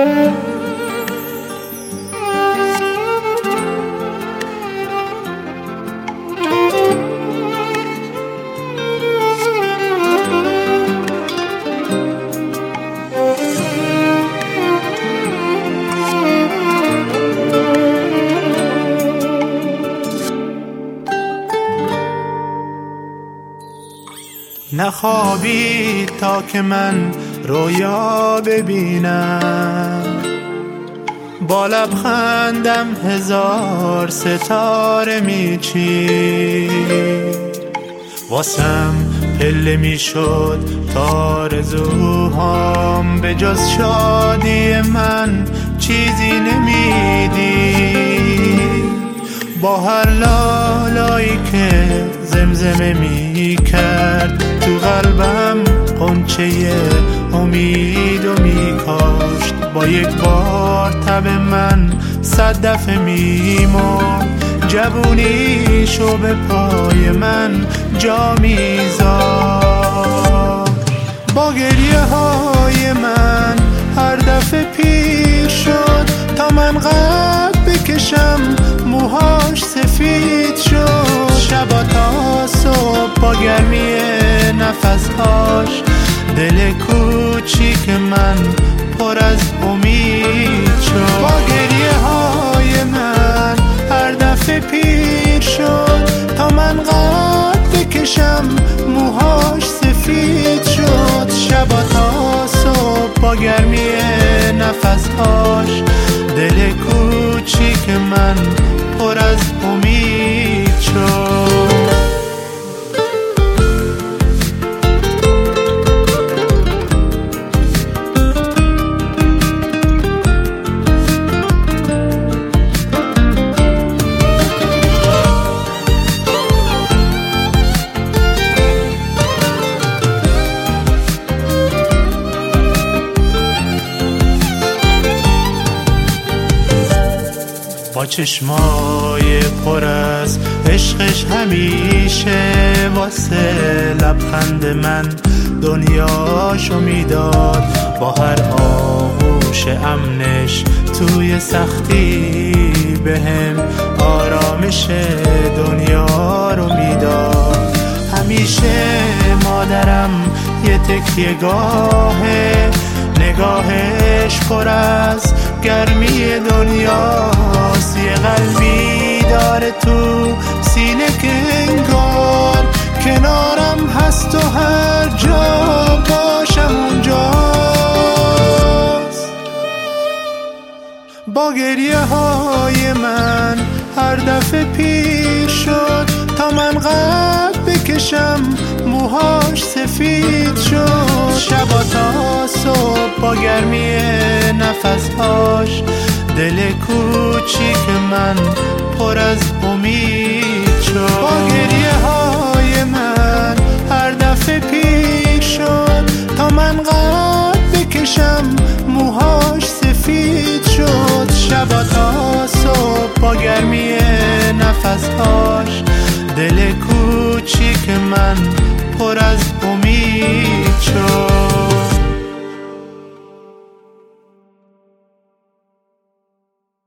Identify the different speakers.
Speaker 1: نخوابید تا که من رویا ببینم، با لبخندم هزار ستاره میچید، واسم پله میشد تا آرزوهام، به جز شادی من چیزی نمیدید. با هر لالایی که زمزمه میکرد، تو قلبم غنچه امید و میکاشت. با یک بار تب من 100 دفعه میمرد، جوونیشو به پای من جا میذاشت. با گریه های من هر دفعه پیر شد، تا من قد بکشم موهاش سفید شد. شبا تا صبح با گرمی نفسهاش، دل کوچیک من پر از امید شد. با گریه های من هر دفعه پیر شد، تا من قد بکشم موهاش سفید شد. شبا تا صبح با گرمی نفسهاش، دل کوچیک من پر از امید شد. با چشمای پر از عشقش همیشه، واسه لبخند من دنیاشو میداد. با هر آغوش امنش توی سختی، بهم آرامش دنیا رو میداد. همیشه مادرم یه تکیه گاهه، نگاهش پر از گرمی دنیاست. یه قلبی داره تو سینه که انگار کنارم هست و هر جا باشم اونجاست. با گریه های من هر دفعه پیر شد، تا من قد بکشم موهاش سفید شد. شبا تا صبح با گرمی نفسهاش، دل کوچیک من پر از امید شد.